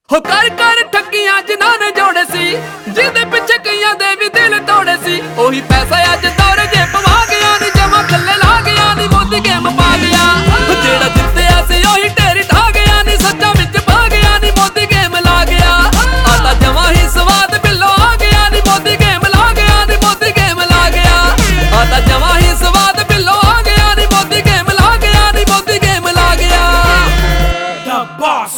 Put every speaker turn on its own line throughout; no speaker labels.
ਹੋ ਕਰ ਠੱਗੀਆਂ ਜਿਨ੍ਹਾਂ ਨੇ ਜੋੜੇ ਸੀ, ਜਿਹਦੇ ਪਿੱਛੇ ਕਈਆਂ ਦੇ ਵੀ ਦਿਲ ਤੋੜੇ ਸੀ। ਉਹੀ ਪੈਸਾ ਅੱਜ ਦੌਰ ਜੇ ਪਵਾ ਗਿਆ ਨੀ, ਜਮਾ ਥੱਲੇ ਲਾ ਗਿਆ ਨੀ, ਮੋਦੀ ਗੇਮ ਪਾ ਗਿਆ। ਜਿਹੜਾ ਜਿੱਤਿਆ ਸੀ ਉਹੀ ਢੇਰੀ ਠਾ ਗਿਆ ਨੀ, ਸੱਚਾਂ ਵਿੱਚ ਪਾ ਗਿਆ ਨੀ, ਮੋਦੀ ਗੇਮ ਲਾ ਗਿਆ। ਆ ਤਾਂ ਜਮਾ ਹੀ ਸਵਾਦ ਬਿੱਲੋ ਆ ਗਿਆ ਨੀ, ਮੋਦੀ ਗੇਮ ਲਾ ਗਿਆ ਨੀ, ਮੋਦੀ ਗੇਮ ਲਾ ਗਿਆ। ਆ ਤਾਂ ਜਮਾ ਹੀ ਸਵਾਦ ਬਿੱਲੋ ਆ ਗਿਆ ਨੀ, ਮੋਦੀ ਗੇਮ ਲਾ ਗਿਆ ਨੀ, ਮੋਦੀ ਗੇਮ ਲਾ ਗਿਆ।
The boss.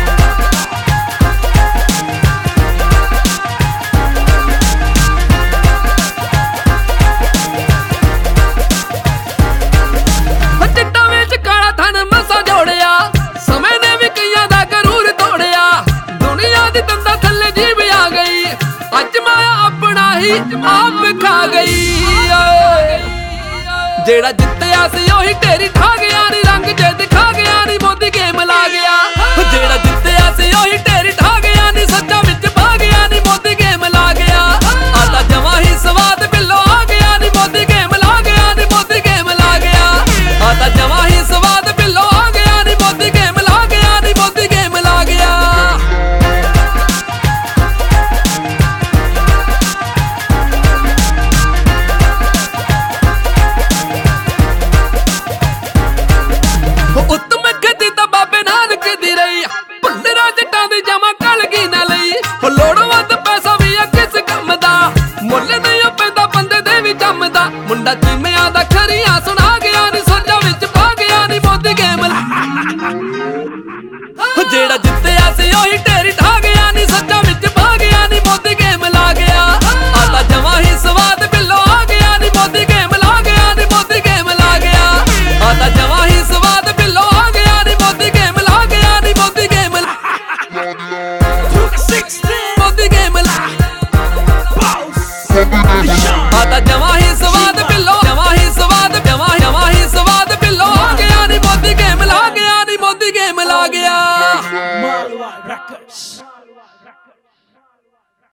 ਚਿੱਟਾ ਵਿੱਚ ਕਾਲਾ ਧਨ ਮਸਾ ਜੋੜਿਆ, ਸਮੇਂ ਨੇ ਵੀ ਕਈਆਂ ਦਾ ਗਰੂਰ ਤੋੜਿਆ। ਦੁਨੀਆ ਦੀ ਤੰਦਾ ਥੱਲੇ ਜੀਭ ਆ ਗਈ, ਅੱਜ ਮਾਇਆ ਆਪਣਾ ਹੀ ਆਪ ਖਾ ਗਈ। ਜਿਹੜਾ ਜਿੱਤਿਆ ਸੀ ਉਹੀ ਢੇਰੀ ਠਾ ਗਿਆ ਨੀ, ਰੰਗ ਜੇ ਦਿਖਾ ਗਿਆ ਨੀ, ਮੋਦੀ ਗੇਮ ਲਾ ਗਿਆ। ਜਿਹੜਾ ਜਿੱਤਿਆ ਸੀ ਉਹੀ ਢੇਰੀ ਠਾ ਗਿਆ ਨੀ, ਸੱਚਾਂ ਵਿੱਚ ਪਾ ਗਿਆ ਨੀ, ਮੋਦੀ ਗੇਮ ਲਾ ਗਿਆ। ਆ ਤਾਂ ਜਮਾ ਹੀ ਸਵਾਦ ਬਿੱਲੋ ਆ ਗਿਆ ਨੀ, ਮੋਦੀ ਗੇਮ ਲਾ ਗਿਆ ਨੀ, ਮੋਦੀ ਗੇਮ ਲਾ ਗਿਆ। ਆ ਤਾਂ ਜਮਾ ਹੀ ਸਵਾਦ ਬਿੱਲੋ ਆ ਗਿਆ ਨੀ, ਮੋਦੀ ਗੇਮ ਲਾ ਗਿਆ ਨੀ, ਮੋਦੀ ਗੇਮ ਲਾ ਗਿਆ। ਉੱਤਮ ਗਤੀ ਤਾਂ ਬਾਬੇ ਨਾਨਕ ਦੀ ਰਹੀ, ਭੁੱਲਰਾਂ ਜੱਟਾਂ ਦੀ ਜਮਾ ਕਲਗੀ ਨਾ ਲਈ। ਲੋੜੋਂ ਵੱਧ ਪੈਸਾ ਵੀ ਆ ਕਿਸ ਕੰਮ ਦਾ, ਮੁੱਲ ਨਹੀਂ ਪੈਂਦਾ ਬੰਦੇ ਦੇ ਵੀ ਜੰਮਦਾ। ਮੁੰਡਾ ਚੀਮਿਆਂ ਦਾ ਖਰੀਆਂ ਸੁਣਾ ਗਿਆ ਨੀ, ਸੋਚਾਂ ਵਿੱਚ ਪਾ ਗਿਆ ਨੀ, ਮੋਦੀ ਗੇਮ ਜਿਹੜਾ ਜਿੱਤਿਆ ਸੀ ਉਹੀ ਢੇਰੀ ਠਾ ਗਿਆ ਨੀ, ਸੱਚਾਂ ਵਿੱਚ ਪਾ ਗਿਆ ਨੀ, ਮੋਦੀ ਗੇਮ ਲਾ ਗਿਆ। ਆ ਤਾਂ ਜਮਾ ਹੀ ਸਵਾਦ ਬਿੱਲੋ ਆ ਗਿਆ ਨੀ, ਮੋਦੀ ਗੇਮ ਲਾ ਗਿਆ ਨੀ, ਮੋਦੀ ਗੇਮ ਲਾ ਗਿਆ। ਆ ਤਾਂ ਜਮਾ ਹੀ ਸਵਾਦ ਬਿੱਲੋ ਆ ਗਿਆ ਨੀ, ਮੋਦੀ ਗੇਮ ਲਾ ਗਿਆ ਨੀ, ਮੋਦੀ ਗੇਮ ਲਾ।
16
ਮੋਦੀ ਗੇਮ ਲਾ।
boss.
ਆ ਤਾਂ ਜਮਾ ਹੀ ਸਵਾਦ ਬਿੱਲੋ, ਜਮਾ ਹੀ ਸਵਾਦ, ਜਮਾ ਹੀ ਸਵਾਦ ਬਿੱਲੋ ਆ ਗਿਆ ਨੀ, ਮੋਦੀ ਗੇਮ ਲਾ ਗਿਆ ਨੀ, ਮੋਦੀ ਗੇਮ ਲਾ ਗਿਆ।
Marlwa Records.